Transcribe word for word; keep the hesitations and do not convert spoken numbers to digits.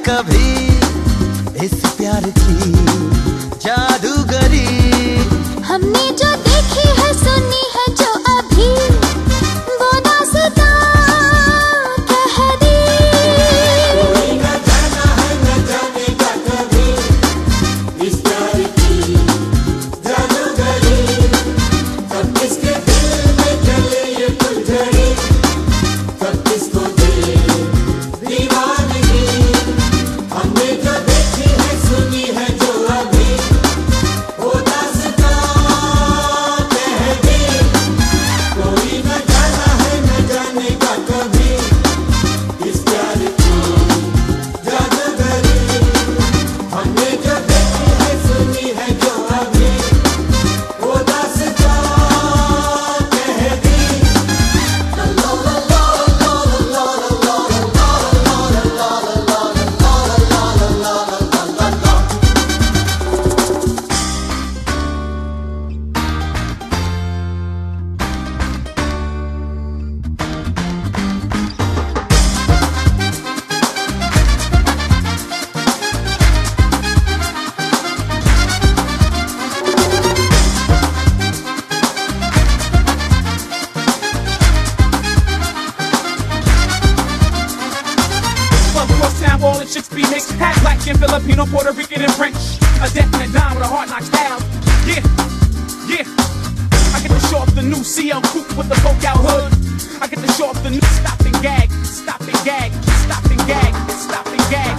कभी इस प्यार की जादूगरी। हमने जो देखी है सुनी है जो अभी वो दास्तां कह दी। कोई न जाना है न जानेगा कभी इस प्यार की जादूगरी। कब किसके दिल में जले ये फुलझड़ी, कब किसको दे दीवानगी। हमने जो देखी है सुनी है जो अभी वो दास्तां कह दी। कोई न जाना है न जानेगा कभी इस प्यार की जादूगरी। हमने जो देखी है सुनी है जो अभी वो दास्तां कह दी। From Crosstown, all the chicks be mixed. Half black and Filipino, Puerto Rican and French. A definite dime with a hard knock style. Yeah, yeah. I get to show off the new C L coupe with the poke out hood. I get to show off the new stop and gag, stop and gag, stop and gag, stop and gag.